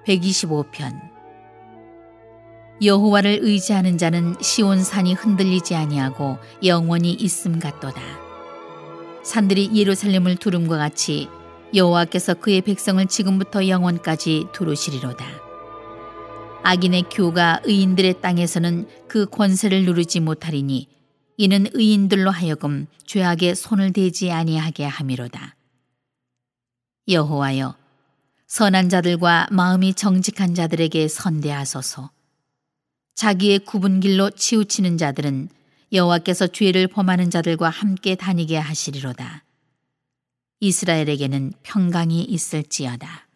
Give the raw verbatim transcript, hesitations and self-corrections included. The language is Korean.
백이십오 편. 여호와를 의지하는 자는 시온산이 흔들리지 아니하고 영원히 있음 같도다. 산들이 예루살렘을 두름과 같이 여호와께서 그의 백성을 지금부터 영원까지 두루시리로다. 악인의 교가 의인들의 땅에서는 그 권세를 누르지 못하리니 이는 의인들로 하여금 죄악에 손을 대지 아니하게 함이로다. 여호와여, 선한 자들과 마음이 정직한 자들에게 선대하소서. 자기의 굽은 길로 치우치는 자들은 여호와께서 죄를 범하는 자들과 함께 다니게 하시리로다. 이스라엘에게는 평강이 있을지어다.